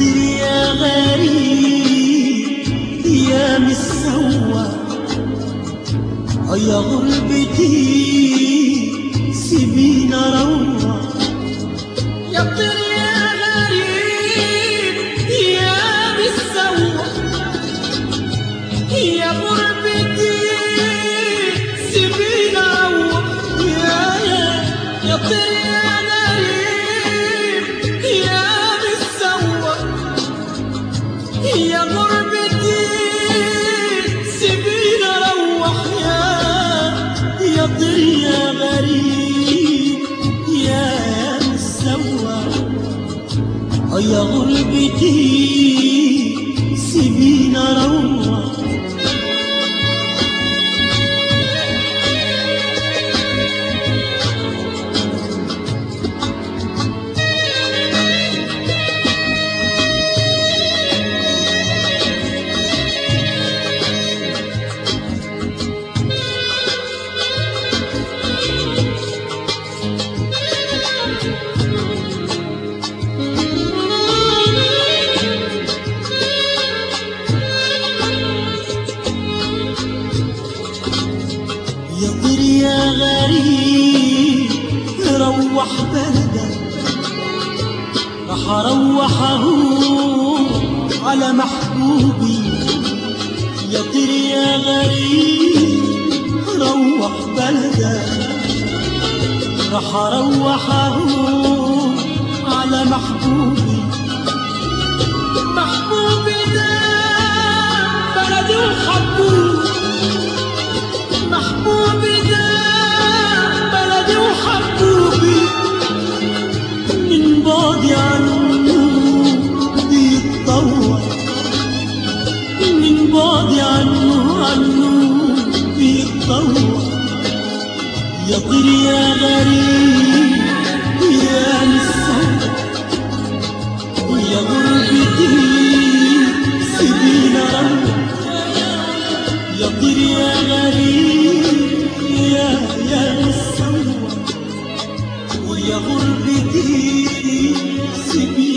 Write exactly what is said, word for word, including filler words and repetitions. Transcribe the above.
طير يا غريب يا مسوى يا غربتي سيبينا روى. يا طير يا غريب يا مسوى يا غربتي سيبينا روى. يا يا يا طير يا غريب يا مسوى يا غربتي سيبينا روح. يا يا طير يا غريب يا مسوى يا غربتي سيبينا روح. يا طير يا غريب روح بلدك راح اروحه على محبوبي. يا طير يا غريب روح بلدك راح اروحه على محبوبي. محبوبي ده بلدي وحبوبي محبوبي ده بلدي وحبوبي. من بعدي عنه بيتطور من بعدي عنه عنه بيتطور. يا طير يا غريب يا مسوى يا غربتي سيبينا روح. يا طير يا غريب يا يا مسوى ويا غربتي سيبينا